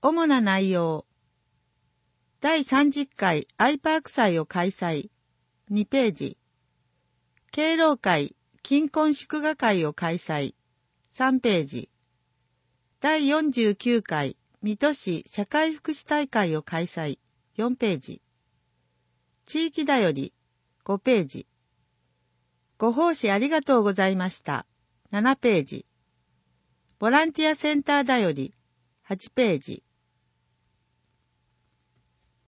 主な内容。第30回アイパーク祭を開催。2ページ。敬老会、金婚祝賀会を開催。3ページ。第49回水戸市社会福祉大会を開催。4ページ。地域だより5ページ。ご奉仕ありがとうございました。7ページ。ボランティアセンターだより8ページ。